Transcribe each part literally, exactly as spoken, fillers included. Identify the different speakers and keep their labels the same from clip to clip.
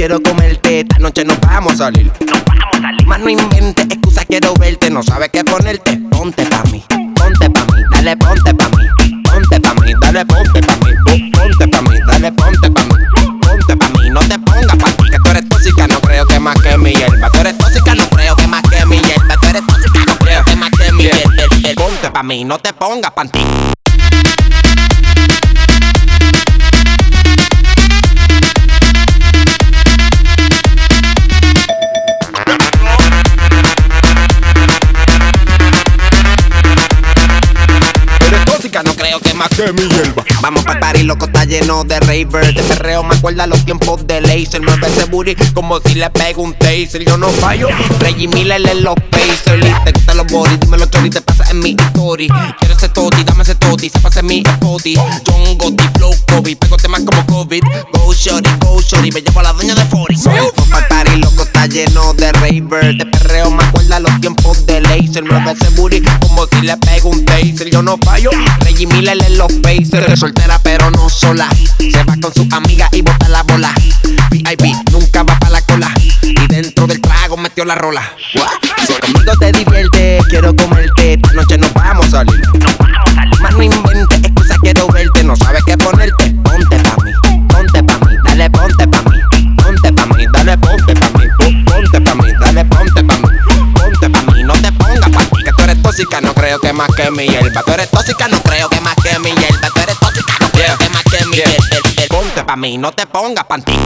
Speaker 1: quiero comerte. Esta noche nos vamos a salir.
Speaker 2: Nos vamos a salir.
Speaker 1: Más no inventes excusa, quiero verte. No sabes qué ponerte. Ponte pa' mí, ponte pa' mí, dale ponte pa' mí. Ponte pa' mí, dale ponte pa' mí. Ponte pa' mí, dale ponte pa' mí. Ponte pa' mí, no te pongas pa' ti. Que tú eres tóxica, no creo que más que mi hierba. Tú eres tóxica, no creo que más que mi hierba. Tú eres tóxica, no creo que más que mi hierba. Ponte pa' mí, no te pongas pa' ti. No creo que más que mi hierba. Vamos pa' party, loco, está lleno de ravers. De perreo me acuerda los tiempos de laser. Mueve ese booty como si le pego un taser. Yo no fallo, Reggie Miller en los Pacers. Te gustan los body, dime los chorri, te pasa en mi story. Quiero ese toti, dame ese toti, se pasa en mi spotty. John Gotti, Flow Kobe, pego temas como COVID. Go shorty, go shorty, me llevo a la dueña de cuarenta. Vamos pa' party, loco, está lleno de ravers. De perreo me acuerda los tiempos de laser. Mueve ese booty como si le pego un taser. Yo no fallo, Reggie Miller en los Pacers. Soltera pero no sola, se va con su amiga y bota la bola. V I P nunca va pa' la cola, y dentro del trago metió la rola. Si conmigo te diviertes, quiero comerte. Esta noche nos vamos a salir.
Speaker 2: Nos vamos a salir.
Speaker 1: Más no inventes excusa, quiero verte. No sabes qué ponerte. Ponte pa' mí, ponte pa' mí, dale ponte pa' mí. Ponte pa' mí, dale ponte pa' mí. Ponte pa' mí, dale ponte pa' mí. Ponte pa' mí, no te pongas pa' ti. Que tú eres tóxica, no creo que más que mi hierba. Tú eres tóxica, no creo que más que mi hierba. Tú eres tóxica, no creo que más que mi hierba. Ponte pa' mí, no te pongas pa' ti.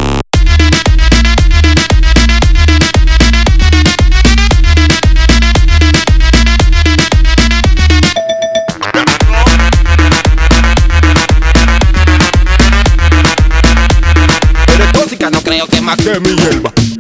Speaker 1: Eres tóxica, no creo que más que mi hierba.